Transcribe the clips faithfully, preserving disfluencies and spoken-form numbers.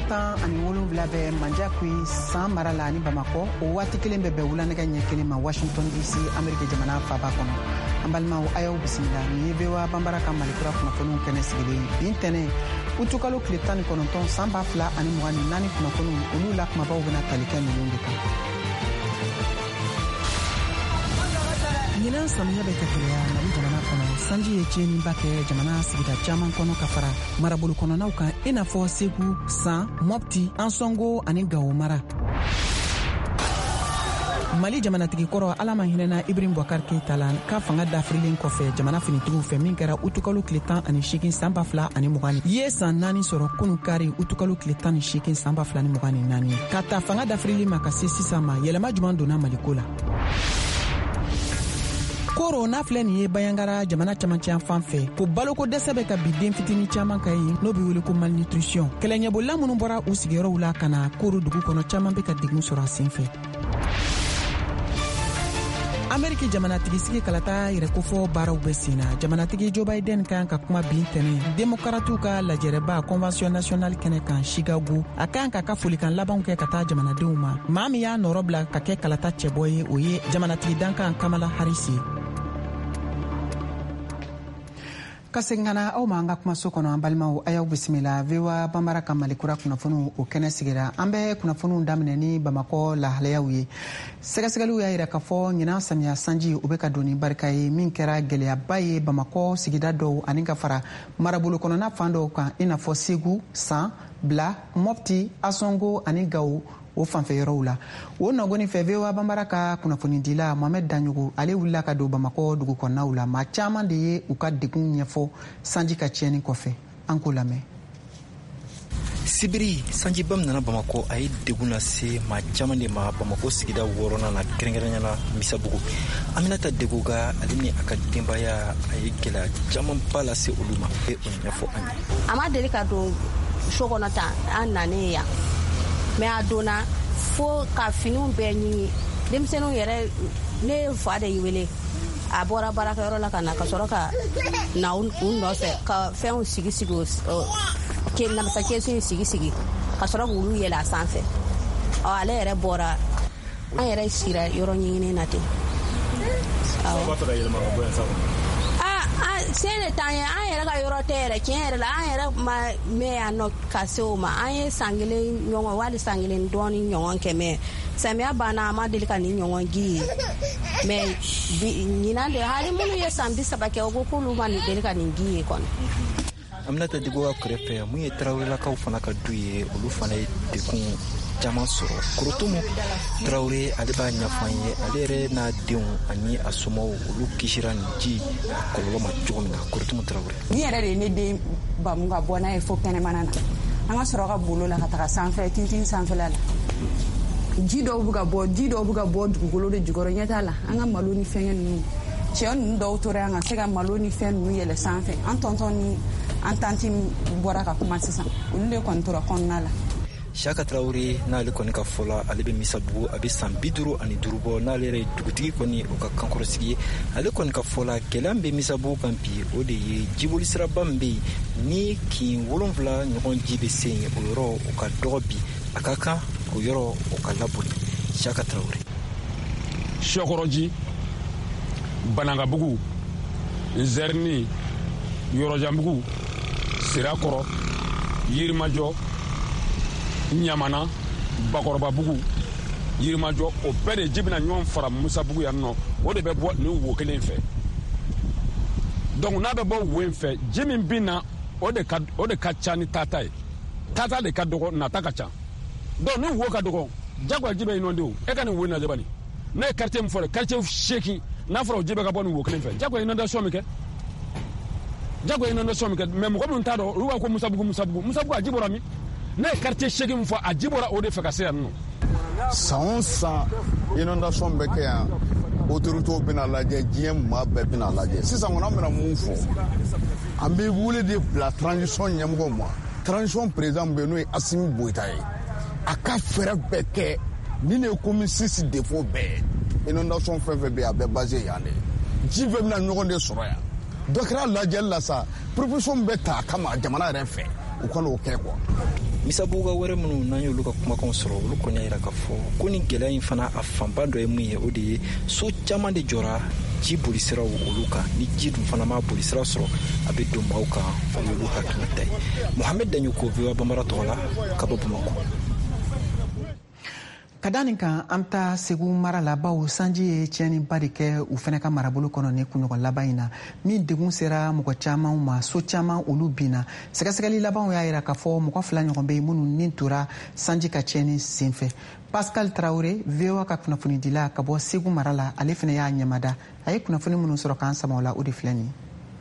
tan ani wolonwula bɛ manjakui san mara la ani Bamako o waati kelen bɛ bɛn wulanɛgɛ ɲɛ kelen ma Washington D C Amerika jamana faaba kɔnɔ. An balimaw a y'aw bisimila ni ye Bewa Banbara ka Malikura kunnafoniw kɛnɛ sigilen bin tɛnɛ utukalo tile tan ni kɔnɔntɔn san ba fila ani mugan ni naani kunnafoniw olu la kumabaw bɛna tali kɛ ninnu de kan. Ɲinan samiya bɛ ka keleya Mali jamana kɔnɔ sanji ye tiɲɛniba kɛ jamana sigida caman kɔnɔ ka fara marabolo kɔnɔnaw kan i n'a fɔ Segu, San, Mopti, Ansongo ani Gawo mara. Mali jamanatigi kɔrɔ Ala ma hinɛna Ibrahim Boubacar Keita la ka fanga dafirilen kɔfɛ jamana finitigiw fɛ min kɛra utukalo tile tan ani seegin san ba fila ani mugan ye san naani sɔrɔ kunu kari utukalo tile tan ni seegin san ba fila ani mugan ni naani ka ta fanga dafirili ma ka se sisan ma yɛlɛma juman donna Maliko la. Koro n'a filɛ nin ye Bayangara jamana camancɛ fan fɛ ko baloko dɛsɛ bɛ ka bi den fitini caman ka ye n'o bɛ wele ko malnutrition. Kɛlɛɲɛbolila minnu bɔra u sigiyɔrɔw la ka na Koro dugu kɔnɔ caman bɛ ka degun sɔrɔ a sen fɛ. Ameriki jamanatigi sigi kalata yɛrɛkofɔ baaraw bɛ sen na. Jamanatigi Joe Biden kan ka kuma bin tɛnɛ démocrates ka lajɛrɛba convention nationale kɛnɛ kan Chicago a kan ka ka folikan labanw kɛ ka taa jamanadenw ma. Maa min y'a nɔrɔ bila ka kɛ kalata cɛbɔ ye o ye jamanatigi dankan Kamala Harris ye. Ka segin ka na aw ma an ka kumaso kɔnɔ an balimaw a y'aw bisimila Bewa Banbara ka Malikura kunnafoniw o kɛnɛ sigira. An bɛ kunnafoniw daminɛ ni Bamakɔ lahalayaw ye. Sɛgɛsɛgɛliw y'a yira k'a fɔ ɲinan samiya sanji o bɛ ka don ni barika ye min kɛra gɛlɛyaba ye Bamakɔ sigida dɔw ani ka fara marabolo kɔnɔna fan dɔw kan i n'a fɔ Segu, San, Bla, Mopti, Ansongo ani Gawo o fanfɛ yɔrɔw la. O nɔgɔni fɛ Bewa Banbara ka kunnafonidila Mohamed Danyogo ale wulila ka don Bamakɔ dugu kɔnɔnaw la. Maa caman de ye u ka degun ɲɛfɔ sanji ka tiɲɛni kɔfɛ. An k'o lamɛn. Sibiri sanjiba min nana Bamakɔ a ye degun lase maa caman de ma Bamakɔ sigida wɔɔrɔnan na kɛrɛnkɛrɛnnenya Misabugu. Aminata Degoga ale ni a ka denbaya a ye gɛlɛya camanba lase olu ma. E o ɲɛfɔ an ye. A ma deli ka don so kɔnɔ tan an nanen yan. Mais a donna fo ka finiw bɛɛ ɲini denmisɛnninw yɛrɛ ne fa de wele a bɔra baarakɛyɔrɔ la ka na ka sɔrɔ ka na u nɔfɛ ka fɛnw sigi sigi ke namasa kesu sigi sigi ka sɔrɔ k'olu yɛlɛ a sanfɛ ɔ ale yɛrɛ bɔra an yɛrɛ sira yɔrɔ ɲinini na ten se de t'an ye an yɛrɛ ka yɔrɔ tɛ yɛrɛ tiɲɛ yɛrɛ la an yɛrɛ ma mɛn yan nɔ ka se o ma an ye san kelen ɲɔgɔn wali san kelen dɔɔni ɲɔgɔn kɛ mɛ samiya banna an ma deli ka ni ɲɔgɔn gi ye mɛ ɲinan de hali minnu ye san bi saba kɛ o ko k'olu ma deli ka nin gi ye kɔni. Aminata Degoga kɛrɛfɛ mun ye Tarawelelakaw fana ka du ye olu fana ye degun caman sɔrɔ. Korotumu Tarawele ale b'a ɲɛfɔ an ye ale yɛrɛ n'a denw ani a somɔgɔw olu kisira nin ji kɔlɔlɔ ma cogo min na. Korotumu Tarawele. Ni yɛrɛ de ye ne den bamu ka bɔ n'a ye fo kɛnɛmana na an ka sɔrɔ ka bolo la ka taga sanfɛ tintin sanfɛla la ji dɔw bɛ ka bɔ ji dɔw bɛ ka bɔ dugukolo de jukɔrɔ ɲɛ t'a la an ka malo ni fɛngɛ ninnu cɛ ninnu dɔw tora yan ka se ka malo ni fɛn ninnu yɛlɛ sanfɛ an tɔntɔn ni an tanti bɔra ka kuma sisan olu de kɔni tora kɔnɔna la. Shaka Traore n'ale kɔni ka fɔla ale bɛ Misabugu a bɛ san bi duuru ani duuru bɔ n'ale yɛrɛ ye dugutigi kɔni o ka kankɔrɔsigi ye ale kɔni ka fɔla gɛlɛya min bɛ Misabugu kan bi o de ye jiboli siraba min bɛ yen ni kin wolonwula ɲɔgɔn ji bɛ se yen o yɔrɔ o ka dɔgɔ bi a ka kan o yɔrɔ o ka laboli. Shaka Traore. Shɔkɔrɔji Banangabugu Nzɛrini Yɔrɔjanbugu Sirakɔrɔ Yirimajɔ Ɲamana Bakɔrɔbabugu Yirimajɔ o bɛɛ de ji bɛna ɲɔgɔn fara Musabugu yan nɔ o de bɛ bɔ nin wo kelen fɛ donc n'a bɛ bɔ wo in fɛ ji min bɛ na o de ka o de ka ca ni tata ye tata de ka dɔgɔ nata ka ca donc ni wo ka dɔgɔ jagoya ji bɛ inondé o e ka nin wo in lajɛ bani ne ye quartier min fɔ dɛ quartier seegin n'a fɔra o ji bɛ ka bɔ nin wo kelen fɛ jagoya inondation min kɛ jagoya inondation min kɛ mais mɔgɔ minnu t'a dɔn olu b'a ko Musabugu Musabugu Musabugu a ji bɔra min ne ye quartier seegin min fɔ a ji bɔra o de fɛ ka se yan nɔ. San o san inondation bɛ kɛ yan autorités bɛna lajɛ diɲɛ maa bɛɛ bɛna lajɛ sisan kɔni an bɛna mun fɔ an bɛ wele de bila transition ɲɛmɔgɔw ma transition président bɛ n'o ye Asimi Goïta ye a ka fɛɛrɛ bɛɛ kɛ ni ne ye commune six défaut bɛɛ inondation fɛn fɛn bɛ yen a bɛ basé yan de ji bɛɛ bɛna ɲɔgɔn de sɔrɔ yan dɔ kɛra lajɛli la sa proposition bɛ ta a kama jamana yɛrɛ fɛ u ka n'o kɛ quoi. misabuga wɛrɛ minnu n'an y'olu ka kumakanw sɔrɔ olu kɔni y'a yira k'a fɔ ko ni gɛlɛya in fana a fanba dɔ ye mun ye o de ye so caman de jɔra ji bolisiraw olu kan ni ji dun fana ma bolisira sɔrɔ a bɛ don maaw kan o y'olu hakilinata ye Mohamed Daɲuko V O A Banbara tɔgɔ la ka bɔ Bamakɔ. Ka da nin kan an ta Segu mara la bawo sanji ye tiɲɛniba de kɛ u fana ka marabolo kɔnɔ ni kunɲɔgɔn laban in na min degun sera mɔgɔ caman ma so caman olu binna sɛgɛsɛgɛli labanw y'a jira k'a fɔ mɔgɔ fila ɲɔgɔn bɛ yen minnu ni tora sanji ka tiɲɛni senfɛ. Pascal Traoré V O A ka kunnafonidila ka bɔ Segu mara la ale fana y'a ɲɛmada a ye kunnafoni minnu sɔrɔ k'an sama o la o de filɛ nin ye.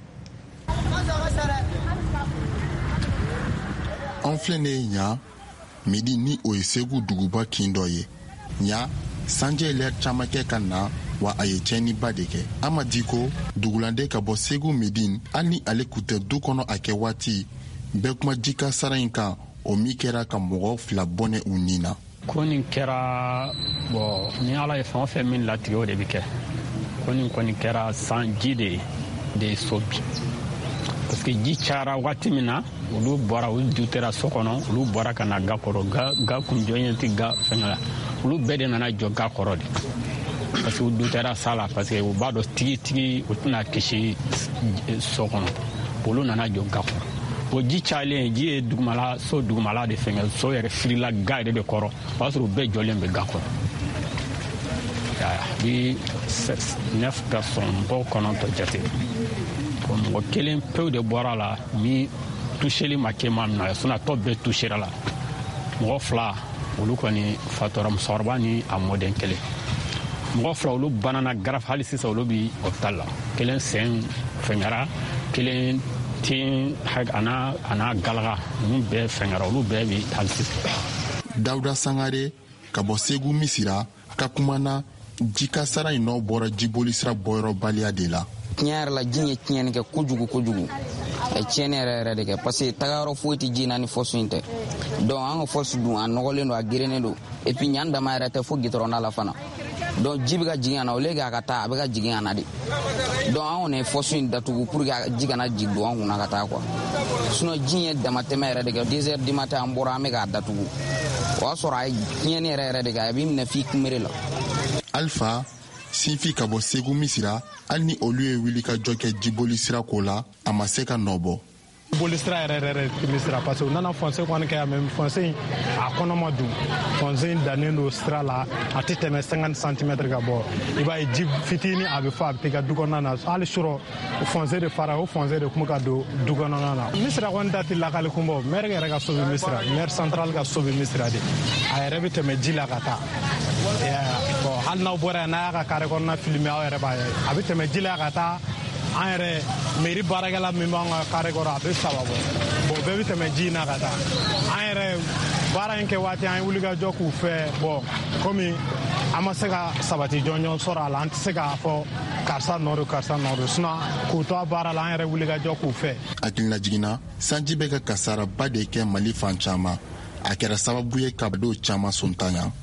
An filɛ ne ye ɲa midi ni o ye Segu duguba kin dɔ ye ɲa sanji ye lɛri caman kɛ ka na wa a ye tiɲɛniba de kɛ an ma di ko dugulanden ka bɔ Segu midi hali ni ale kun tɛ du kɔnɔ a kɛ waati bɛɛ kuma jika sara in kan o min kɛra ka mɔgɔ fila bɔnɛ u nin na. Ko nin kɛra bɔn ni ala ye fɛn o fɛn min latigɛ o de bɛ kɛ ko nin kɔni kɛra sanji de de ye so bi parce que ji cayara waati min na olu bɔra olu dutera so kɔnɔ olu bɔra ka na ga kɔrɔ ga ga kun jɔɲɛ tɛ ga fɛngɛ la olu bɛɛ de nana jɔ ga kɔrɔ de parce que u dutera sa la parce que u b'a dɔn tigi tigi u tɛna kisi so kɔnɔ olu nana jɔ ga kɔrɔ o ji cayalen ji ye dugumala so dugumala de fɛngɛ so yɛrɛ firila ga yɛrɛ de kɔrɔ o b'a sɔrɔ u bɛɛ jɔlen bɛ ga kɔrɔ bi neuf personnes mɔgɔ kɔnɔntɔn jate mɔgɔ kelen pewu de bɔra la min toucheli ma kɛ ma min na sinon a tɔ bɛɛ touchera la mɔgɔ fila olu kɔni fatura musokɔrɔba ni a mɔden kelen mɔgɔ fila olu banana garaf hali sisan olu bi hôpital la kelen sen fɛngɛra kelen tin ana ana galaga ninnu bɛɛ fɛngɛra olu bɛɛ bi hali sisan. Dawuda Sangare ka bɔ Segu Misira ka kumana jikasara in nɔ bɔra jibolisira bɔyɔrɔbaliya de la. Tiɲɛ yɛrɛ la ji ye tiɲɛni kɛ kojugu kojugu a ye tiɲɛni yɛrɛ yɛrɛ de kɛ parce que tagayɔrɔ foyi tɛ ji na ni fɔsu in tɛ donc an ka fɔsu dun a nɔgɔlen don a gerennen don et puis ɲan dama yɛrɛ tɛ fo gitɔrɔnda la fana donc ji bɛ ka jigin ka na au lieu que a ka taa a bɛ ka jigin ka na de donc an kɔni ye fɔsu in datugu pour que ji kana jigin don an kunna ka taa quoi sinon ji ye damatɛmɛ yɛrɛ de kɛ deux heures du matin an bɔra an bɛ k'a datugu o y'a sɔrɔ a ye tiɲɛni yɛrɛ yɛrɛ de kɛ a b'i minɛ f'i kunbere la. Alpha Sinfi ka bɔ Segu Misira hali ni olu ye wuli ka jɔ kɛ jiboli sira ko la a ma se ka nɔbɔ. Jiboli sira yɛrɛ yɛrɛ tɛmɛ sira parce que u nana foncer kɔni kɛ mais foncer a kɔnɔ ma dun foncer dannen don sira la a tɛ tɛmɛ cinquante centimètres ka bɔ i b'a ye ji fitini a bɛ fɔ a bɛ taa du kɔnɔna na hali sɔrɔ foncer de fara o foncer de kuma ka don du kɔnɔna na Misira kɔni ta tɛ lakali kun bɔ maire yɛrɛ ka so bɛ Misira maire central ka so bɛ Misira de a yɛrɛ bɛ tɛmɛ ji la ka taa bon hali n'aw bɔra yan n'a y'a ka carré kɔnɔna filmer aw yɛrɛ b'a ye a bɛ tɛmɛ ji la ka taa an yɛrɛ mairie baarakɛla min b'an ka carré kɔrɔ a bɛ saba bɔ bon bɛɛ bɛ tɛmɛ ji in na ka taa an yɛrɛ baara in kɛ waati an ye wulikajɔ k'u fɛ bon komi an ma se ka sabati jɔnjɔn sɔrɔ a la an tɛ se k'a fɔ karisa nɔ don karisa nɔ don sinon k'u to a baara la an yɛrɛ wulikajɔ k'u fɛ. Hakilina jiginna sanji bɛ ka kasaraba de kɛ Mali fan caman a kɛra sababu ye ka dɔw caman sontanya.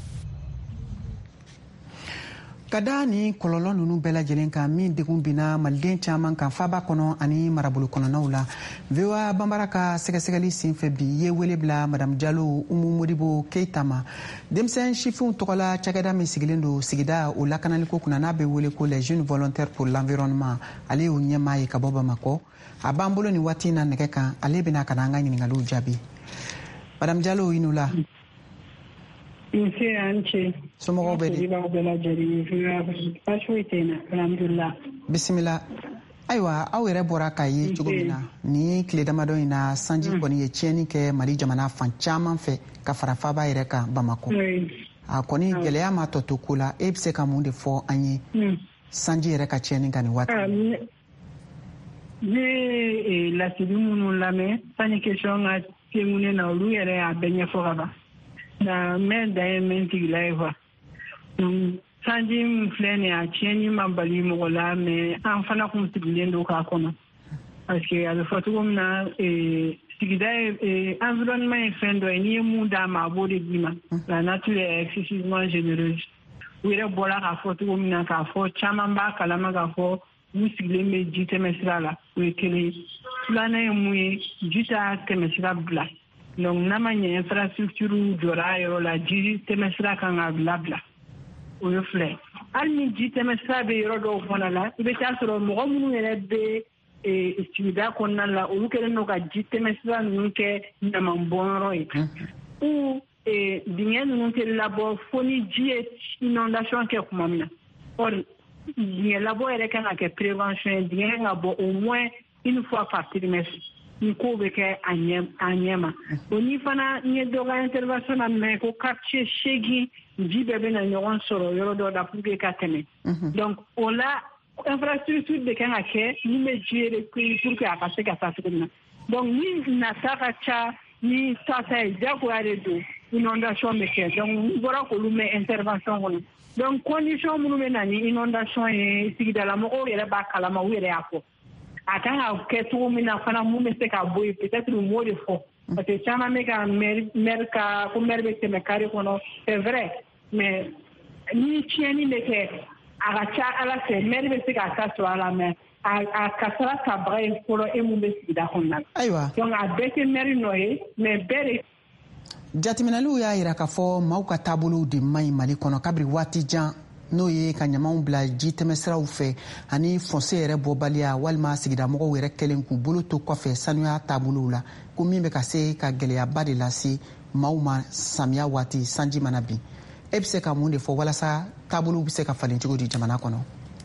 Ka da ni kɔlɔlɔ ninnu bɛɛ lajɛlen kan min degun binna maliden caman kan faba kɔnɔ ani marabolo kɔnɔnaw la V O A Banbara ka sɛgɛsɛgɛli senfɛ bi ye wele bila Madame Jalo Umu Modibo Keita ma denmisɛn sifinw tɔgɔla cakɛda min sigilen don sigida o lakanaliko kunna n'a bɛ wele ko les jeunes volontaires pour l'environnement ale y'o ɲɛmaa ye ka bɔ Bamakɔ a b'an bolo ni waati in na nɛgɛ kan ale bɛna ka na an ka ɲininkaliw jaabi. Madame Jalo i n'u la. Nse an ce. Somɔgɔw bɛ di. Bisimila. Ayiwa aw yɛrɛ bɔra k'a ye cogo min na ni tile damadɔ in na sanji kɔni ye tiɲɛni kɛ Mali jamana fan caman fɛ ka fara faba yɛrɛ kan Bamakɔ. A kɔni gɛlɛya ma tɔ to ko la e bɛ se ka mun de fɔ an ye sanji yɛrɛ ka tiɲɛni kan nin waati. Ne ye lasidi minnu lamɛn sanni question ka se mun ne na olu yɛrɛ y'a bɛɛ ɲɛfɔ ka ban. Na mɛ da ye mɛn tigila ye kuwa sanji min filɛ nin a tiɲɛni ma bali mɔgɔ la mɛ an fana kun sigilen don k'a kɔnɔ parce que a bɛ fɔ cogo min na sigida ye environnement ye fɛn dɔ ye n'i ye mun d'a ma a b'o de d'i ma la nature est excessivement généreuse u yɛrɛ bɔra k'a fɔ cogo min na k'a fɔ caman b'a kalama k'a fɔ u sigilen bɛ ji tɛmɛ sira la o ye kelen ye filanan ye mun ye ji t'a tɛmɛ sira bila donc n'a ma ɲɛ infrastructure jɔra yɔrɔ la ji tɛmɛsira kan ka labila o ye filɛ hali ni ji tɛmɛsira bɛ yɔrɔ dɔw fana la i bɛ taa sɔrɔ mɔgɔ minnu yɛrɛ bɛ sigida kɔnɔna la olu kɛlen don ka ji tɛmɛsira ninnu kɛ ɲamanbɔnyɔrɔ ye ou dingɛ ninnu tɛ labɔ fo ni ji ye inondation kɛ tuma min na or dingɛ labɔ yɛrɛ kan ka kɛ prévention ye dingɛ kan ka bɔ au moins une fois par trimestre ni ko bɛ kɛ a ɲɛ ma o ni fana n ye dɔ ka intervention na mɛn ko quartier seegin ji bɛɛ bɛ na ɲɔgɔn sɔrɔ yɔrɔ dɔ la pour que ka tɛmɛ donc o la infrastructure de kan ka kɛ min bɛ ji recueillir pour que a ka se ka taa cogo min na donc ni nata ka ca ni tata ye jagoya de don inondation bɛ kɛ donc n bɔra k'olu mɛn intervention kɔnɔ donc condition minnu bɛ na ni inondation ye sigidala mɔgɔw yɛrɛ b'a kalama u yɛrɛ y'a fɔ a kan ka kɛ cogo min na fana mun bɛ se ka bɔ yen peut-être u m'o de fɔ parce que caman bɛ ka maire ka ko maire bɛ tɛmɛ carré kɔnɔ c'est vrai mais ni tiɲɛni bɛ kɛ a ka ca ala fɛ maire bɛ se k'a ta sɔrɔ a la mais a kasara tabaga ye fɔlɔ e mun bɛ sigida kɔnɔna la ayiwa donc a bɛɛ tɛ maire nɔ ye mais bɛɛ de jateminɛliw y'a yira k'a fɔ maaw ka taabolow de man ɲi Mali kɔnɔ kabiri waati jan n'o ye ka ɲamaw bila ji tɛmɛsiraw fɛ ani fonse yɛrɛ bɔbaliya walima sigidamɔgɔw yɛrɛ kɛlen k'u bolo to kɔfɛ sanuya taabolow la ko min bɛ ka se ka gɛlɛyaba de lase maaw ma samiya waati sanji mana bin e bɛ se ka mun de fɔ walasa taabolow bɛ se ka falen cogo di jamana kɔnɔ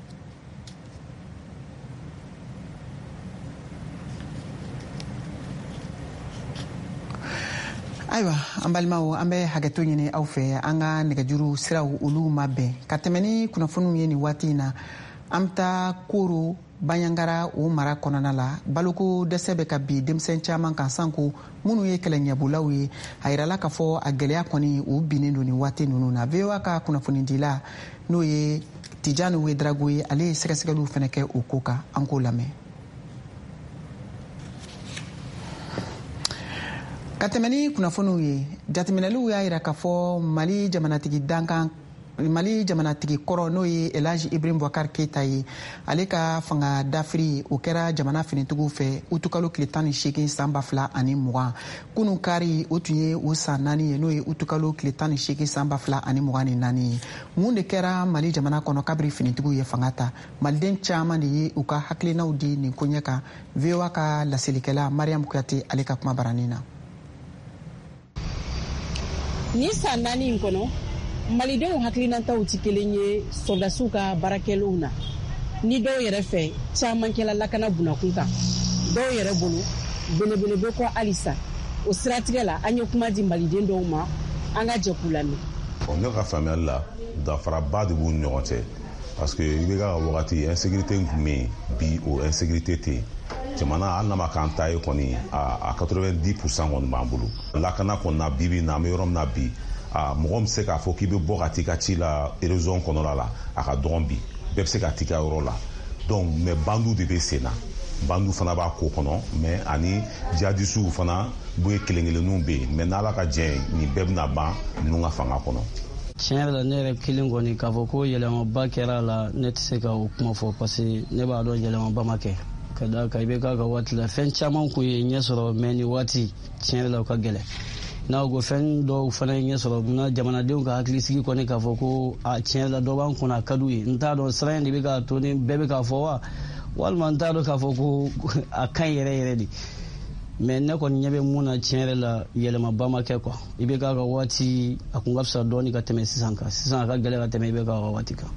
ayiwa an balimaw an bɛ hakɛto ɲini aw fɛ an ka nɛgɛjuru siraw olu ma bɛn ka tɛmɛ ni kunnafoniw ye nin waati in na an bɛ taa Koro Banyangara o mara kɔnɔna la baloko dɛsɛ bɛ ka bi denmisɛn caman kan sanko minnu ye kɛlɛɲɛbolaw ye a yirala k'a fɔ a gɛlɛya kɔni o binnen don nin waati ninnu na V O A ka kunnafonidila n'o ye Tijani Wedrago ye ale ye sɛgɛsɛgɛliw fana kɛ o ko kan an k'o lamɛn. ka tɛmɛ ni kunnafoniw ye jateminɛliw y'a yira k'a fɔ Mali jamanatigi dankan Mali jamanatigi kɔrɔ n'o ye Elhaji Ibrahim Boubacar Keita ye ale ka fanga dafiri o kɛra jamana finitigiw fɛ utukalo tile tan ni seegin san ba fila ani mugan kunun kari o tun ye o san naani ye n'o ye utukalo tile tan ni seegin san ba fila ani mugan ni naani ye mun de kɛra Mali jamana kɔnɔ kabiri finitigiw ye fanga ta maliden caman de ye u ka hakilinaw di nin ko ɲɛ kan V O A ka lasilikɛla Mariam Kuyate ale ka kuma baranin na. Ni san naani in kɔnɔ malidenw hakilinataw ti kelen ye sɔrdasiw ka baarakɛlaw na ni dɔw yɛrɛ fɛ caman kɛla lakana bunakun kan dɔw yɛrɛ bolo belebele bɛ kɔ halisa o siratigɛ la an ye kuma di maliden dɔw ma an ka jɛ k'u lamɛn. Ne ka faamuyali la danfaraba de b'u ni ɲɔgɔn cɛ parce que i bɛ ka wagati insécurité tun bɛ yen bi o insécurité tɛ yen jamana hali n'a ma k'an ta ye kɔni a quatre-vingt-dix pour cent kɔni b'an bolo lakana kɔni na bi bi na an bɛ yɔrɔ min na bi mɔgɔ min bɛ se k'a fɔ k'i bɛ bɔ ka t'i ka ci la région kɔnɔla la a ka dɔgɔn bi bɛɛ bɛ se ka t'i ka yɔrɔ la donc mais bandiw de bɛ sen na bandiw fana b'a ko kɔnɔ mais ani jihadistes fana bɛ kelen kelenninw bɛ yen mais n'Ala ka jɛn nin bɛɛ bɛna ban ninnu ka fanga kɔnɔ. tiɲɛ yɛrɛ la ne yɛrɛ kelen kɔni k'a fɔ ko yɛlɛmaba kɛra a la ne tɛ se ka o kuma fɔ parce que ne b'a dɔn yɛlɛmaba ma kɛ ka da kan i bɛ k'a ka waati la fɛn caman kun ye ɲɛ sɔrɔ mais ni waati tiɲɛ yɛrɛ la o ka gɛlɛn n'a ko fɛn dɔw fana ye ɲɛ sɔrɔ n ka jamanadenw ka hakilisigi kɔni k'a fɔ ko a tiɲɛ yɛrɛ la dɔ b'an kunna a ka d'u ye n t'a dɔn sira in de bɛ k'a to ni bɛɛ bɛ k'a fɔ wa walima n t'a dɔn k'a fɔ ko a ka ɲi yɛrɛ yɛrɛ de mais ne kɔni ɲɛ bɛ mun na tiɲɛ yɛrɛ la yɛlɛmaba ma kɛ quoi i bɛ k'a ka waati a kun ka fisa dɔɔni ka tɛmɛ sisan kan sisan a ka gɛlɛn ka tɛmɛ i bɛ k'a ka waati kan.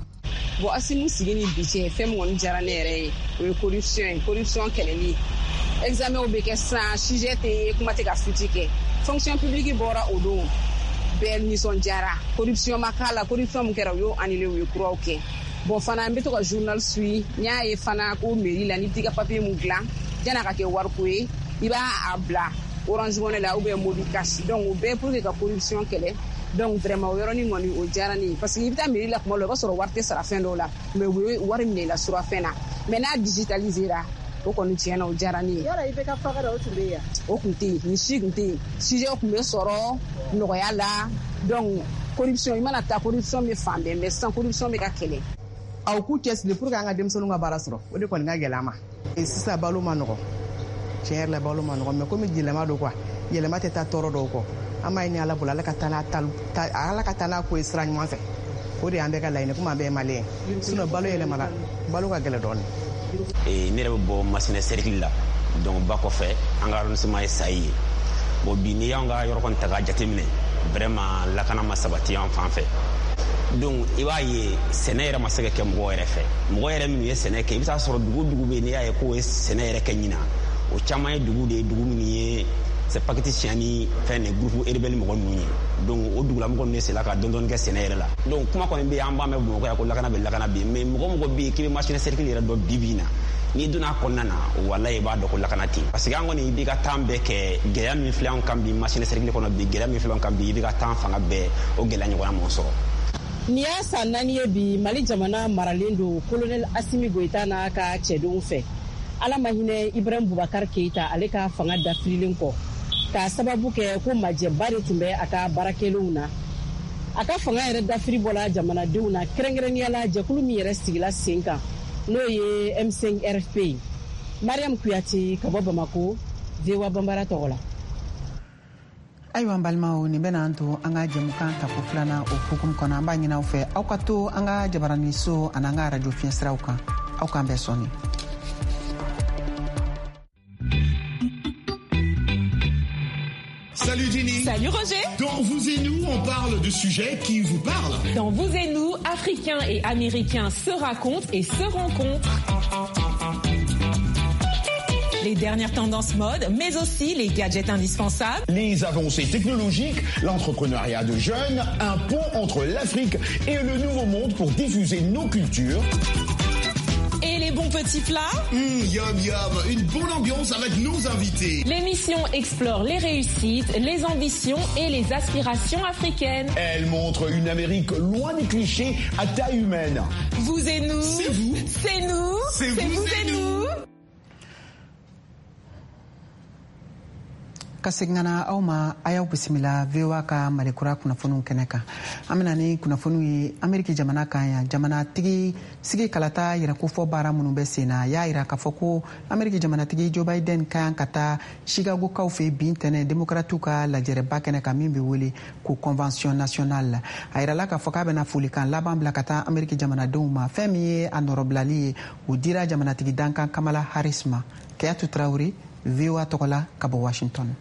bon Asimu sigi ni bi cɛ fɛn min kɔni diyara ne yɛrɛ ye o ye corruption ye corruption kɛlɛli examenw bɛ kɛ sisan sujet tɛ kuma tɛ ka futi kɛ fonction publique bɔra o don bɛɛ nisɔndiyara corruption ma k'a la corruption min kɛra u y'o annulé u ye kuraw kɛ bon fana n bɛ to ka journal suit n y'a ye fana ko mairie la n'i t'i ka papier mun dilan yanni a ka kɛ wariko ye i b'a bila orange money la ou bien mobile cash donc o bɛɛ pour que ka corruption kɛlɛ donc vraiment o yɔrɔnin kɔni o diyara ne ye parce que i bɛ taa mairie la kuma dɔ la i b'a sɔrɔ wari tɛ sara fɛn dɔw la mais u bɛ wari minɛ i la sura fɛn na mais n'a digitalisera o kɔni tiɲɛ na o diyara ne ye. yala i bɛ ka faga o tun bɛ yan. o tun tɛ yen ni si tun tɛ yen sujet tun bɛ sɔrɔ nɔgɔya la donc corruption i mana taa corruption bɛ fan bɛɛ mais sisan corruption bɛ ka kɛlɛ. aw k'u cɛsiri pour que an ka denmisɛnninw ka baara sɔrɔ o de kɔni ka gɛlɛn an ma. sisan balo ma nɔgɔ tiɲɛ yɛrɛ la balo ma nɔgɔ mais komi gɛlɛma don quoi yɛlɛma tɛ taa tɔɔrɔ dɔw kɔ an b'a ɲini ala bolo ala ka taa ala ka taa n'a ko ye sira ɲuman fɛ o de y'an bɛɛ ka laɲini komi an bɛɛ ye maliyɛn sinon balo yɛlɛmana balo ka gɛlɛ dɔɔni. ne yɛrɛ bɛ bɔ Masina cercle la donc ba kɔfɛ an ka arrondissement ye Sayi ye bon bi n'i y'an ka yɔrɔ kɔni ta k'a jateminɛ vraiment lakana ma sabati an fan fɛ donc i b'a ye sɛnɛ yɛrɛ ma se ka kɛ mɔgɔ yɛrɛ fɛ mɔgɔ yɛrɛ minnu ye sɛnɛ kɛ i bɛ taa sɔrɔ dugu dugu bɛ yen n'i y'a ye k'o ye sɛnɛ yɛrɛ kɛ ɲina o caman ye dugu de ye dugu minnu ye c'est pakiti siyan ni fɛn de groupe rebelle mɔgɔ ninnu ye donc o dugula mɔgɔ ninnu de sela ka dɔɔni kɛ sɛnɛ yɛrɛ la donc kuma kɔni bɛ yen an b'a mɛn Bamakɔ yan ko lakana bɛ lakana bɛ yen mais mɔgɔ mɔgɔ bɛ yen k'i bɛ Masina cercle yɛrɛ dɔn bi bi in na n'i donna kɔnɔna na walayi i b'a dɔn ko lakana tɛ parce que an kɔni i b'i ka temps bɛɛ kɛ gɛlɛya min filɛ an kan bi Masina cercle kɔnɔ bi gɛlɛya min filɛ an kan bi i b'i ka temps fanga bɛɛ o gɛlɛya ɲɔgɔnna m'o sɔrɔ. Ni y'a san naani ye bi Mali jamana maralen don colonel Asimi Goita n'a ka cɛdenw fɛ ala ma hinɛ Ibrahim Boubacar Keita ale ka fanga dafirilen kɔ k'a sababu kɛ ko majɛba de tun bɛ a ka baarakɛlenw na a ka fanga yɛrɛ dafiri bɔla jamanadenw na kɛrɛnkɛrɛnnenya la jɛkulu min yɛrɛ sigila sen kan n'o ye M cinq R F P Mariam Kuyate ka bɔ Bamako V O A Banbara tɔgɔ la. Ayiwa an balimaw nin bɛna an to an ka jɛmukan ta ko filanan o hukumu kɔnɔ an b'a ɲini aw fɛ aw ka to an ka jabarani so ani an ka radio fiɲɛ siraw kan aw k'an bɛɛ sɔnni. Salut Jenny. Salut Roger. Dans Vous et Nous, on parle de sujets qui vous parlent. Dans Vous et Nous, Africains et Américains se racontent et se rencontrent. Les dernières tendances mode, mais aussi les gadgets indispensables. Les avancées technologiques, l'entrepreneuriat de jeunes, un pont entre l'Afrique et le Nouveau Monde pour diffuser nos cultures. Et les bons petits plats. Mmh, yum yum, une bonne ambiance avec nos invités. L'émission explore les réussites, les ambitions et les aspirations africaines. Elle montre une Amérique loin des clichés à taille humaine. Vous et nous. C'est vous. C'est nous. C'est vous, vous et nous. nous. ka segana aw ma ayaw bisimila V O A ka malikura kunnafoniw kɛnɛ kan an bɛna ni kunnafoniw ye Ameriki jamana kan yan jamanatigi sigi kalata yira ko fɔ baara minnu bɛ sen na y'a yira k'a fɔ ko Ameriki jamanatigi Joe Biden ka kan ka taa Chicago kaw fɛ bi ntɛnɛ démocratiw ka lajɛrɛba kɛnɛ kan min bɛ wele ko convention nationale a yirala k'a fɔ k'a bɛna folikan laban bila ka taa Ameriki jamanadenw ma fɛn min ye a nɔrɔbilali ye o dira jamanatigi dankan Kamala Harris ma Keyatu Traoré V O A tɔgɔ la ka bɔ Washington.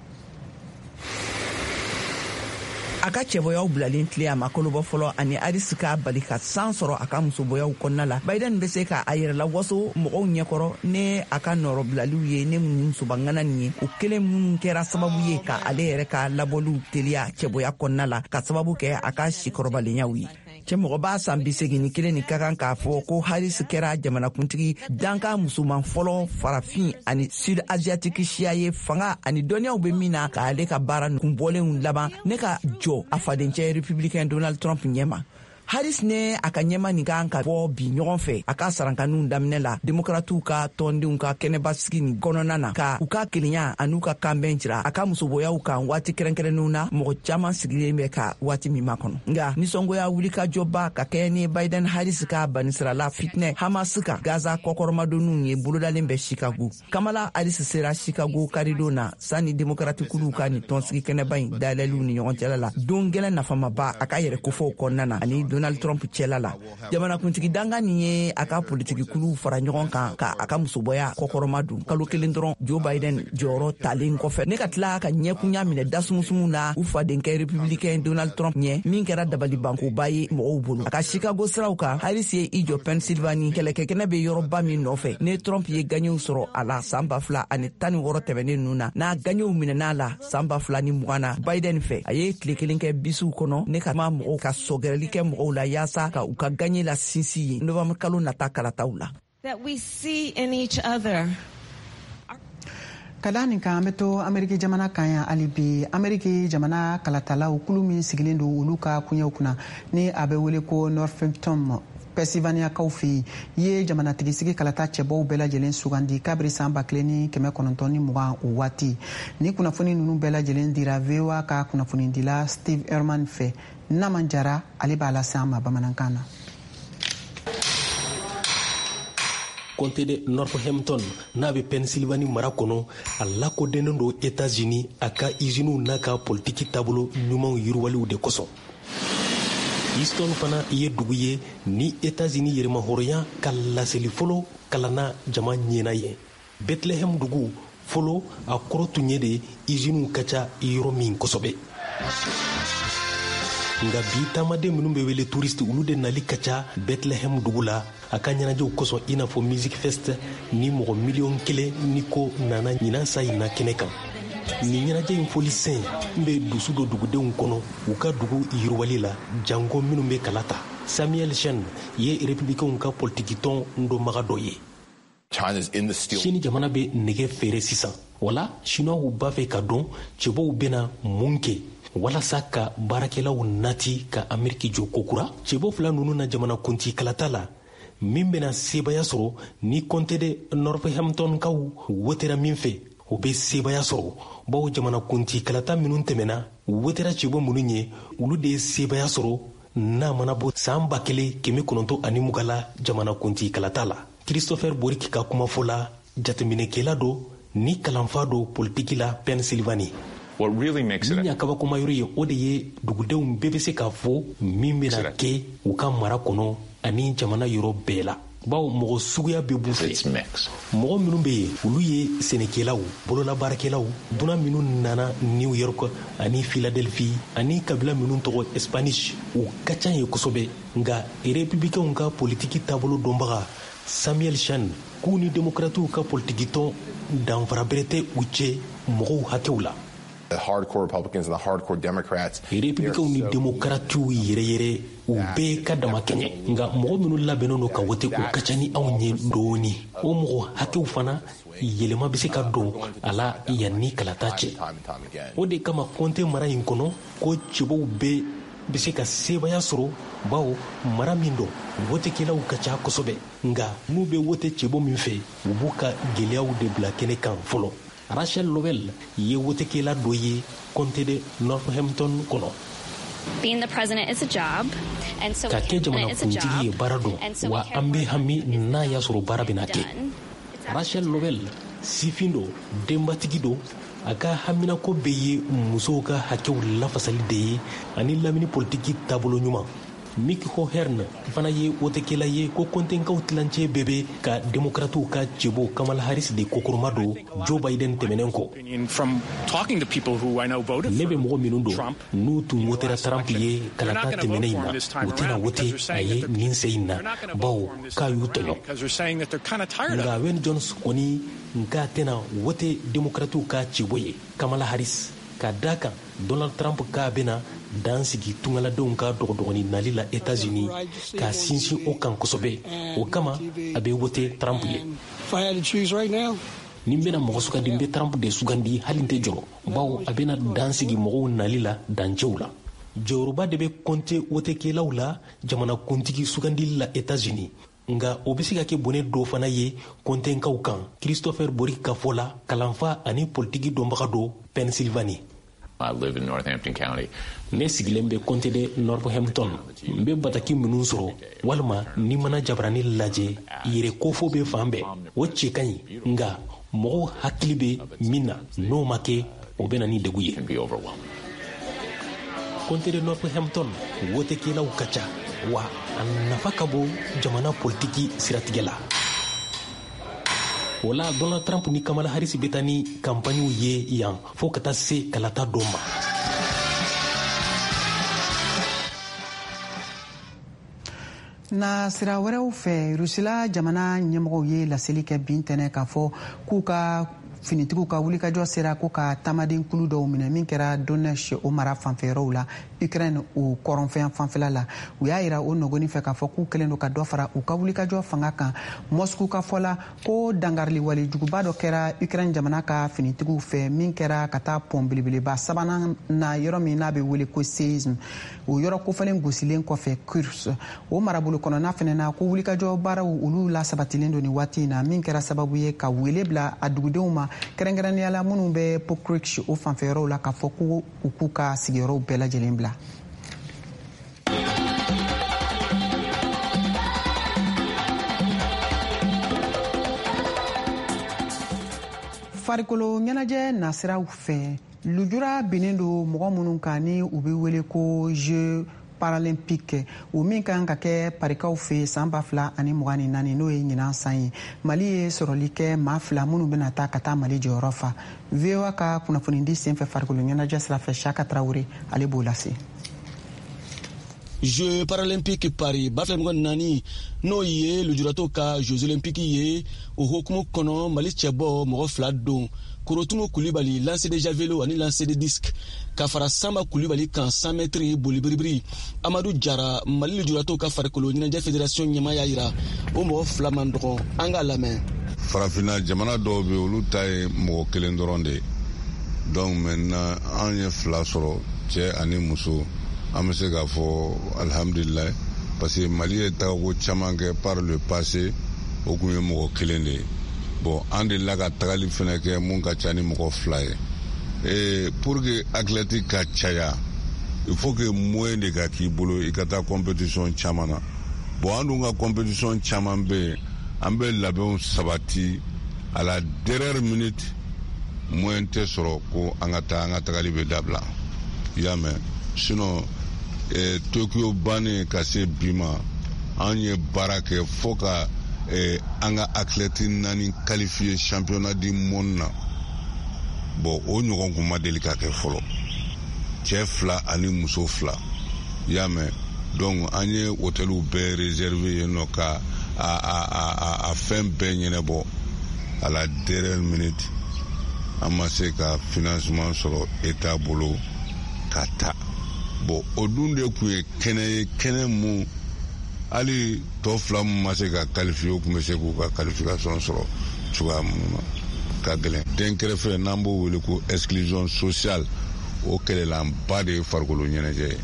A ka cɛbɔyaw bilalen tile a ma kolobɔ fɔlɔ ani Harris ka bali ka san sɔrɔ a ka musoboyaw kɔnɔna la Biden bɛ se ka a yɛrɛ lawaso mɔgɔw ɲɛkɔrɔ ne a ka nɔrɔbilaliw ye ne minnu musobangana nin ye o kelen minnu kɛra sababu ye ka ale yɛrɛ ka labɔliw teliya cɛbɔya kɔnɔna la ka sababu kɛ a ka sikɔrɔbalenyaw ye cɛ mɔgɔ b'a san bi segin ni kelen ni ka kan k'a fɔ ko Harris kɛra jamanakuntigi danka musoman fɔlɔ farafin ani sud asiatique siya ye fanga ani dɔnniyaw bɛ min na k'ale ka baara kunbɔlenw laban ne ka jɔ a fadencɛ républicain Donald Trump ɲɛma. Harris ne a ka ɲɛma nin kan ka bɔ bi ɲɔgɔn fɛ a ka sarankaninw daminɛ la démocratiw ka tɔndenw ka kɛnɛbasigi nin kɔnɔna na ka u ka kelenya an'u ka kanbɛn jira a ka musoboyaw kan waati kɛrɛnkɛrɛnnenw na mɔgɔ caman sigilen bɛ ka waati min makɔnɔ nka nisɔngoya wulikajɔba ka kɛ ni Biden Harris ka banisirala fitinɛ Hamas kan Gaza kɔkɔrɔmadonninw ye bolodalen bɛ Chicago Kamala Harris sera Chicago karidon na sanni démocratikuluw ka nin tɔnsigi kɛnɛba in dayɛlɛliw ni ɲɔgɔn cɛla la don gɛlɛn nafamaba a ka yɛrɛ kofɔw kɔnɔna na ani Donald Trump cɛla la jamanakuntigi danga nin ye a ka politiki kulu fara ɲɔgɔn kan ka a ka musoboya kɔkɔrɔma dun kalo kelen dɔrɔn Joe Biden jɔyɔrɔ talen kɔfɛ ne ka tila ka ɲɛkunya minɛ dasumusumu na u fadenkɛ républicain Donald Trump ɲɛ min kɛra dabalibankoba ye mɔgɔw bolo a ka Chicago siraw kan Harris ye i jɔ Pennsylvanie kɛlɛkɛkɛnɛ bɛ yɔrɔba min nɔfɛ ne Trump ye gaɲɛw sɔrɔ a la san ba fila ani tan ni wɔɔrɔ tɛmɛnen ninnu na n'a gaɲɛw minɛn'a la san ba fila ni mugan na Biden fɛ a ye tile kelen kɛ bisiw kɔnɔ ne ka ma mɔgɔw ka sɔgɛrɛli kɛ mɔgɔw la yaasa ka u ka gaɲɛ la sinsin ye novembre kalo nata kalataw la. That we see in each other. Ka da nin kan an bɛ to Ameriki jamana kan yan hali bi Ameriki jamana kalatalaw kulu min sigilen don olu ka kuɲɛw kunna ni a bɛ wele ko Northampton Pennsylvania kaw fɛ ye jamanatigi sigi kalata cɛbɔw bɛɛ lajɛlen sugandi kabiri san ba kelen ni kɛmɛ kɔnɔntɔn ni mugan o waati ni kunnafoni ninnu bɛɛ lajɛlen dira V O A ka kunnafonidila Steve Herman fɛ Naman Jara ale b'a lase an ma bamanankan na. comté de Northampton n'a be Pennsylvanie mara kɔnɔ a lakodɛnnen do États-Unis a ka usines n'a ka politiki taabolo ɲumanw yiriwaliw de kosɔn. Houston fana ye dugu ye ni États-Unis yɛrɛmahɔrɔnya ka laseli fɔlɔ kalanna jama ɲɛna ye. Bethlehem dugu fɔlɔ a kɔrɔ tun ye de usines ka ca yɔrɔ min kosɛbɛ. Nga bi taamaden minnu bɛ wele touriste olu de nali ka ca Bethlehem dugu la a ka ɲɛnajɛw kosɔn i n'a fɔ music fest ni mɔgɔ miliyɔn kelen ni ko nana ɲinan sa in na kɛnɛ kan. Ni ɲɛnajɛ in foli sen n bɛ dusu dɔ dugudenw kɔnɔ u ka dugu yiriwali la jango minnu bɛ kala ta. Samuel Chen ye républicainw ka politikitɔn ndonbaga dɔ ye. Sini jamana bɛ nɛgɛ feere sisan wala chinois b'a fɛ ka dɔn cɛbaw bɛna mun kɛ walasa ka baarakɛlaw nati ka Ameriki jɔ kokura. Cɛbaw fila ninnu na jamana kunti kalata la min bɛna sebaya sɔrɔ ni comté de Northampton kaw wotera min fɛ o bɛ sebaya sɔrɔ bawo jamana kunti kalata minnu tɛmɛna wotera cɛbɔ minnu ye olu de ye sebaya sɔrɔ n'a mana bɔ san ba kelen kɛmɛ kɔnɔntɔn ani mugan la jamana kunti kalata la. Christopher Boric ka kumafɔ la jateminɛkɛla do ni kalanfa do politiki la Pennsylvanie. What really makes it ni kabakoma yɔrɔ ye o de ye dugudenw bɛɛ bɛ se k'a fɔ min bɛna kɛ u ka mara kɔnɔ ani jamana yɔrɔ bɛɛ la. Bawo mɔgɔ suguya bɛ b'u fɛ mɔgɔ minnu bɛ yen olu ye sɛnɛkɛlaw bololabaarakɛlaw dunan minnu nana New York ani Philadelphie ani kabila minnu tɔgɔ Spanish u ka ca ye kosɛbɛ nka républicainw ka politiki taabolo dɔnbaga Samuel Chan k'u ni démocratiw ka politikitɔn danfara bɛrɛ tɛ u cɛ mɔgɔw hakɛw la. The hardcore Republicans and the hardcore Democrats. Républicainw ni démocratiw yɛrɛ yɛrɛ u bɛɛ ka dama kɛɲɛ nka mɔgɔ minnu labɛnnen don ka wote u ka ca ni anw ye dɔɔni o mɔgɔ hakɛw fana yɛlɛma bɛ se ka don a la yanni kalata cɛ o de kama comté mara in kɔnɔ ko cɛbaw bɛɛ bɛ se ka sebaya sɔrɔ bawo mara min don wotekɛlaw ka ca kosɛbɛ nka n'u bɛ wote cɛbɔ min fɛ u b'u ka gɛlɛyaw de bila kɛnɛ kan fɔlɔ. Rachel Lovell ye wotekɛla dɔ ye comté de Northampton kɔnɔ. Being the president is a job, and so ka kɛ jamana kuntigi ye baara dɔn wa an bɛ hami n'a y'a sɔrɔ baara bɛna kɛ. Rachel Lovell sifin do denbatigi do a ka haminako bɛ ye musow ka hakɛw lafasali de ye ani lamini politiki taabolo ɲuman. Mick O'Hearn fana ye wotekɛla ye ko kɔntɛnkaw tilancɛ bɛɛ bɛ ka démocratiw ka cɛbo Kamala Harris de kokoroma do Joe Biden tɛmɛnen kɔ. Ne bɛ mɔgɔ minnu don n'u tun wotera Trump ye kalata tɛmɛnen in na u tɛna wote a ye nin se in na bawo k'a y'u tɔɲɔ nka Wayne Jones kɔni nka tɛna wote démocratiw ka cɛbo ye Kamala Harris ka da kan Donald Trump k'a bɛna dan sigi tungaladenw ka dɔgɔdɔgɔni nali la États-Unis k'a sinsin o kan kosɛbɛ o kama a bɛ wote Trump ye. Ni bɛna mɔgɔ sugandi n bɛ Trump de sugandi hali n tɛ jɔrɔ bawo a bɛna dan sigi mɔgɔw nali la dancɛw la. Jɔyɔrɔba de bɛ comté wotekɛlaw la jamana kuntigi sugandili la États-Unis nga o bɛ se ka kɛ bɔnɛ dɔ fana ye kɔntɛnkaw kan. Christopher Boric ka fɔ la kalanfa ani politiki dɔnbaga do Pennsylvanie. I live in Northampton County. Ne sigilen bɛ comté de Northampton n bɛ bataki minnu sɔrɔ walima ni mana jabarani lajɛ yɛrɛ kofo bɛ fan bɛɛ o cɛ ka ɲi nka mɔgɔw hakili bɛ min na n'o ma kɛ o bɛ na ni degun ye. Comté de Northampton wotekɛlaw ka ca wa a nafa ka bon jamana politiki siratigɛ la. O la Donald Trump ni Kamala Harris bɛ taa ni kampaniw ye yan fo ka taa se kalata dɔ ma. Na sira wɛrɛw fɛ Rusila jamana ɲɛmɔgɔw ye laseli kɛ bin tɛnɛ k'a fɔ k'u ka finitigiw ka wulikajɔ sera ko ka taamaden kulu dɔw minɛ min kɛra Donetsk o mara fanfɛyɔrɔw la Ukraine o kɔrɔnfɛn fanfɛla la u y'a yira o nɔgɔni fɛ k'a fɔ k'u kɛlen don ka dɔ fara u ka wulikajɔ fanga kan. Moscow ka fɔ la ko dangarili walejuguba dɔ kɛra Ukraine jamana ka finitigiw fɛ min kɛra ka taa pɔn belebeleba sabanan na yɔrɔ min n'a bɛ wele ko seisme o yɔrɔ kofalen gosilen kɔfɛ Kursk o marabolo kɔnɔna fɛnɛ na ko wulikajɔ baaraw olu la sabatilen don ni waati in na min kɛra sababu ye ka wele bila a dugudenw ma kɛrɛnkɛrɛnnenya minnu bɛ Pokrovsk o fanfɛyɔrɔw la k'a fɔ ko u k'u ka sigiyɔrɔw bɛɛ lajɛlen bila. farikolo ɲɛnajɛ nasiraw fɛ lujura binnen do mɔgɔ minnu kan ni u bɛ wele ko jeux paralympique o min kan ka kɛ parikaw fɛ san ba fila ani mugan ni naani n'o ye ɲinan san ye mali ye sɔrɔli kɛ maa fila minnu bɛna taa ka taa mali jɔyɔrɔ fa V O A ka kunnafoni di senfɛ farikolo ɲɛnajɛ sira fɛ Saka Tarawele ale b'o lase. Jeux paralympiques Paris ba fila mugan ni naani n'o ye lujuratɔw ka Jeux olympiques ye o hokumu kɔnɔ mali cɛbɔ mɔgɔ fila don Korotunu Kulibali lancer de javelot ani lancer de disque ka fara Samba Kulibali kan cent mètres boli biribiri Amadou Jara mali lujuratɔw ka farikolo ɲɛnajɛ fédération ɲɛma y'a yira o mɔgɔ fila man dɔgɔ an ka lamɛn. Farafina jamana dɔw bɛ olu ta ye mɔgɔ kelen dɔrɔn de donc maintenant an ye fila sɔrɔ cɛ ani muso an bɛ se k'a fɔ alhamdulilayi parce que mali ye tagako caman kɛ par le passé o tun ye mɔgɔ kelen de ye bon an delila ka tagali fɛnɛ kɛ mun ka ca ni mɔgɔ fila ye et pour que athlète ka caya il faut que moyen de ka k'i bolo i ka taa compétition caman na bon an dun ka compétition caman bɛ yen an bɛ labɛnw sabati à la dernière minute moyen tɛ sɔrɔ ko an ka taa an ka tagali bɛ dabila i y'a mɛn sinon eh, Tokyo bannen ka se bi ma an ye baara kɛ fo ka eh, an ka athlète naani qualifié championnat du monde na bon o ɲɔgɔn kun ma deli ka kɛ fɔlɔ cɛ fila ani muso fila i y'a mɛn donc an ye hôteliw bɛɛ réservé yen nɔ ka a a a a fɛn bɛɛ ɲɛnabɔ à la dernière minute an ma se ka financement sɔrɔ état bolo ka taa bon o dun de tun ye kɛnɛ ye kɛnɛ mun hali tɔ fila mun ma se ka qualifier o tun bɛ se k'u ka qualification sɔrɔ cogoya mun na ka gɛlɛn den kɛrɛfɛ n'an b'o wele ko exclusion sociale o kɛlɛlanba de ye farikolo ɲɛnajɛ ye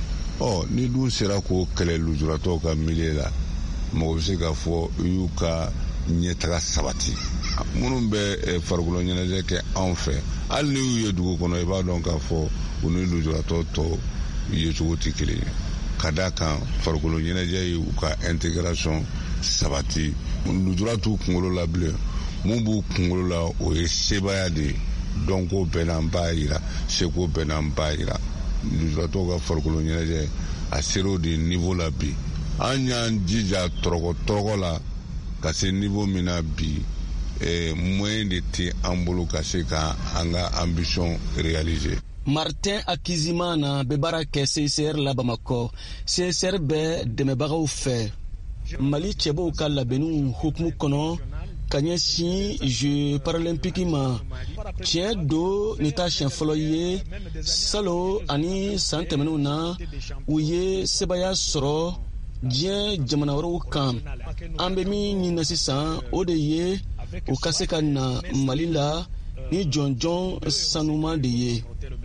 ɔ ni dun sera k'o kɛlɛ lujuratɔw ka milieu la mɔgɔ bɛ se k'a fɔ u y'u ka ɲɛtaga sabati minnu bɛ farikolo ɲɛnajɛ kɛ anw fɛ hali ni y'u ye dugu kɔnɔ i b'a dɔn k'a fɔ u ni lujuratɔ tɔw yecogo tɛ kelen ye ka d'a kan farikolo ɲɛnajɛ ye u ka intégration sabati lujura t'u kunkolo la bilen mun b'u kunkolo la o ye sebaya de ye dɔnko bɛɛ n'an b'a yira seko bɛɛ n'an b'a yira lujuratɔw ka farikolo ɲɛnajɛ a ser'o de niveau la bi an y'an jija tɔrɔkɔ tɔrɔkɔ la ka se niveau min na bi eh, moyen de tɛ an bolo ka se ka an ka ambition réaliser. Martin Akizimana bɛ baara kɛ C I C R la Bamakɔ. C I C R bɛ dɛmɛbagaw fɛ Mali cɛbɔw ka labɛnniw hukumu kɔnɔ ka ɲɛsin Jeux paralympiques ma. Tiɲɛ don nin t'a siɲɛ fɔlɔ ye salon ani san tɛmɛnenw na u ye sebaya sɔrɔ diɲɛ jamana wɛrɛw kan. An bɛ min ɲini sisan o de ye u ka se ka na Mali la ni jɔnjɔn sanuman de ye.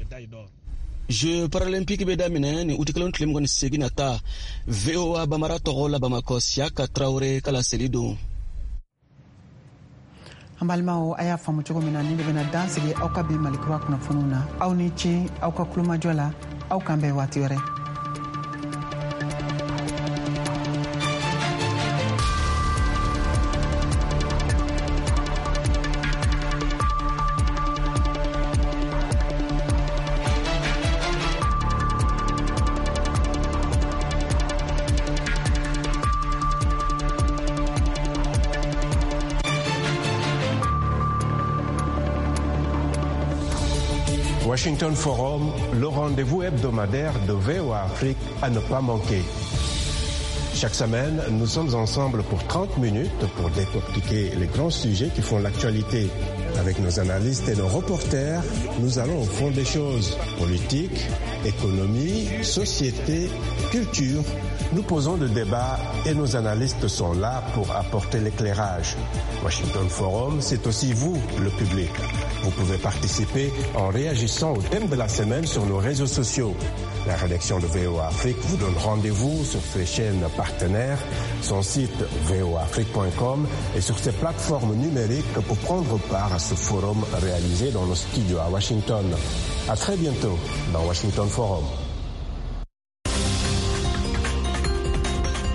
Jeux paralympiques bɛ daminɛ ni uti kelen tile mugan ni segin na ta. V O A Bamara tɔgɔ la Bamakɔ Siaka Traore kala seli don. An balimaw a y'a faamu cogo min na ni de bɛna dan sigi aw ka bi Malikura kunnafoniw na aw ni ce aw ka kulomajɔ la aw kan bɛn waati wɛrɛ. Washington Forum, le rendez-vous hebdomadaire de V O A Afrique à ne pas manquer. Chaque semaine, nous sommes ensemble pour trente minutes pour décortiquer les grands sujets qui font l'actualité. Avec nos analystes et nos reporters, nous allons au fond des choses. Politique, économie, société, culture. Nous posons le débat et nos analystes sont là pour apporter l'éclairage. Washington Forum, c'est aussi vous, le public. Vous pouvez participer en réagissant au thème de la semaine sur nos réseaux sociaux. La rédaction de V O A Afrique vous donne rendez-vous sur ses chaînes partenaires, son site v o afrique point com et sur ses plateformes numériques pour prendre part à ce forum réalisé dans nos studios à Washington. À très bientôt dans Washington Forum.